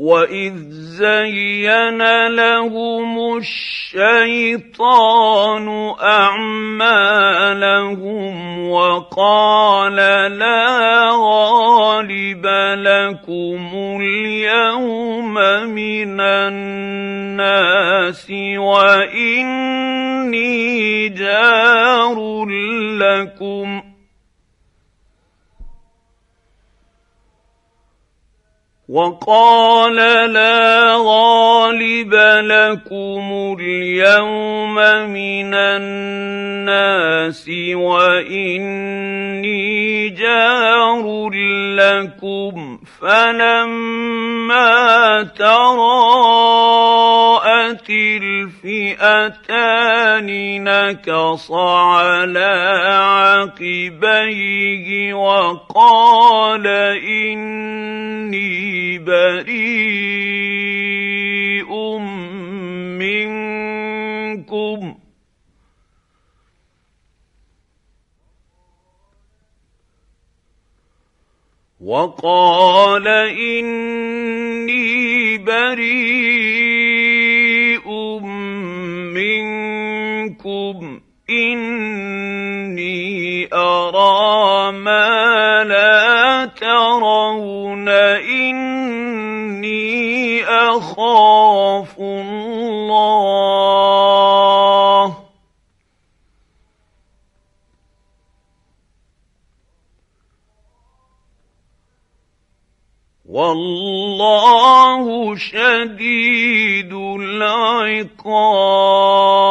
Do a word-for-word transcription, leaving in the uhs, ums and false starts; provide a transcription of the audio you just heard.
وَإِذْ زَيَّنَ لَهُمُ الشَّيْطَانُ أَعْمَالَهُمْ وَقَالَ لَا غَالِبَ لَكُمُ الْيَوْمَ مِنَ النَّاسِ وَإِنِّي جَارٌ لَكُمْ وَقَالَ لَا غَالِبَ لَكُمُ الْيَوْمَ مِنَ النَّاسِ وَإِنِّي جَارٌ لَكُمْ فَلَمَّا تَرَاءَتِ الْفِئَتَانِ نَكَصَ عَلَىٰ عَقِبَيْهِ وَقَالَ إِنِّي بَرِيءٌ مِّنكُمْ وَقَالَ إِنِّي بَرِيءٌ مِّنكُمْ إِنِّي أَرَىٰ مَا لَا تَرَوْنَ إِنِّي أَخَافُ اللَّهَ وَاللَّهُ شَدِيدُ الْعِقَابِ.